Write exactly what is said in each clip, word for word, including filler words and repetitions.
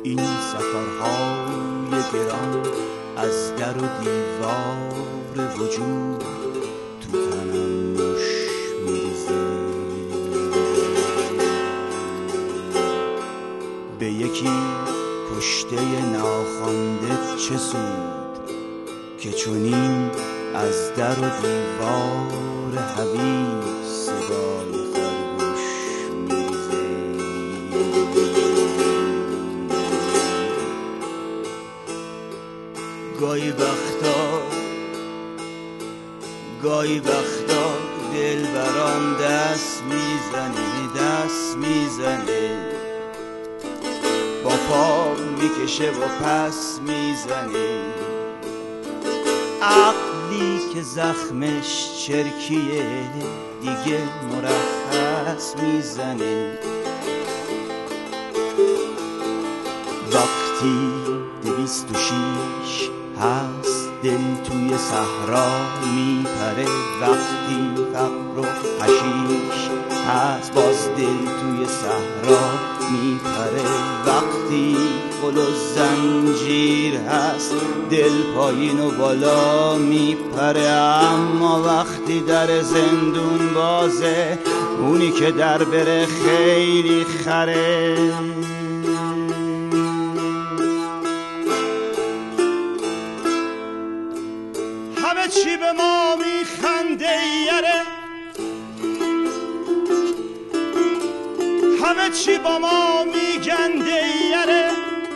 این سفرهای گران از در و دیوار وجود تو تنم مش میریزه. به یکی کشته ناخوانده چه سود که چنین از در و دیوار حبیب صدای خرگوش میریزه. گاهی وقتا گاهی وقتا دل برام دست میزنه دست میزنه، با پا میکشه و پس میزنه. عقلی که زخمش چرکیه دیگه مرخص میزنه. وقتی دویست و شیش هست دل توی صحرا میپره، وقتی فقر و حشیش هست باز دل توی صحرا میپره. وقتی قل و زنجیر هست دل پایین و بالا میپره، اما وقتی در زندون بازه اونی که در بره خیلی خره. همه چی به ما میخنده یره، همه چی با ما میگنده یره،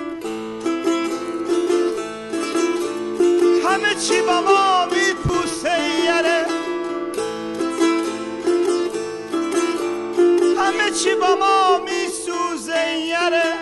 همه چی با ما میپوسه یره، همه چی با ما میسوزه یره.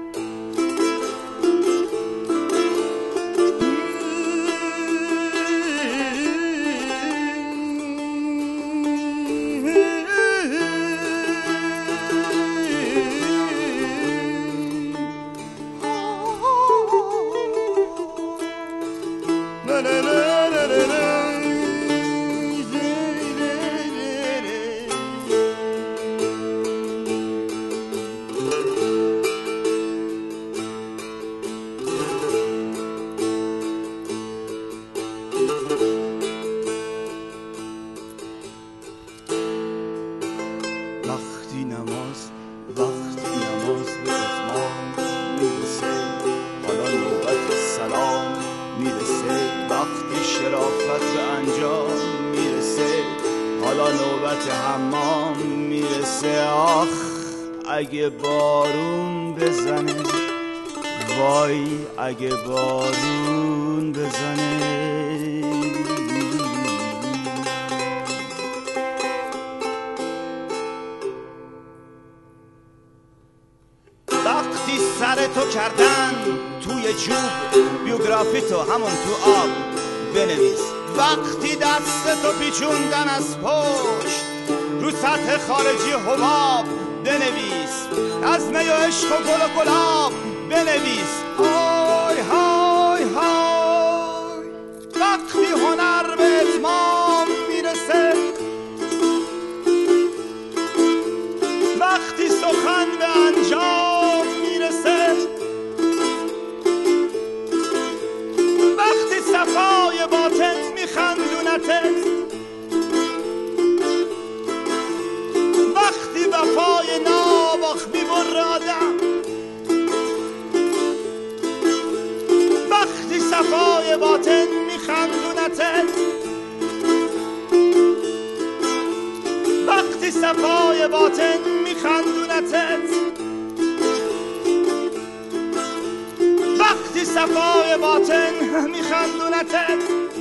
وقتی نماز وقتی نماز به اتمام میرسه، حالا نوبت سلام میرسه. وقتی شرافت به انجام میرسه، حالا نوبت حمام میرسه. آخ اگه بارون بزنه، وای اگه بارون بزنه. وقتی سر تو کردن توی جوب، بیوگرافی تو همون تو آب بنویس. وقتی دست تو پیچوندن از پشت رو سطح خارجی حباب بنویس. از می و عشق و گل و گلاب بنویس. های های های وقتی هنر به اتمام میرسه، وقتی سخن به انجام میرسه، وقتی صفای باطن میخندونتت، وقتی وفای ناواخ میبره آدم، وقتی صفای باطن میخندونتت، وقتی صفای باطن میخندونتت، وقتی صفای باطن میخندونتت،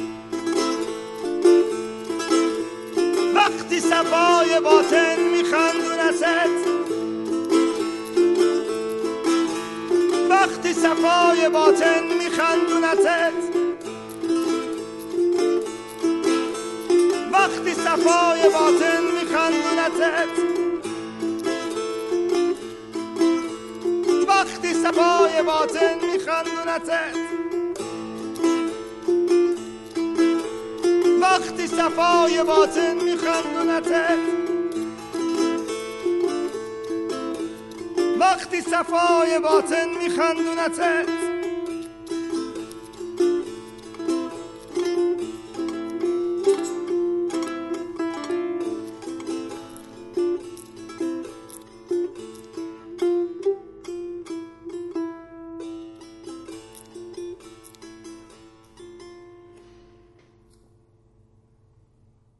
وقتی صفای باطن میخندونتت، وقتی صفای باطن میخندونتت، وقتی صفای باطن میخندونتت، وقتی صفای باطن میخندونتت، وقتی صفای باطن میخندونتت، وقتی صفای باطن میخندونتت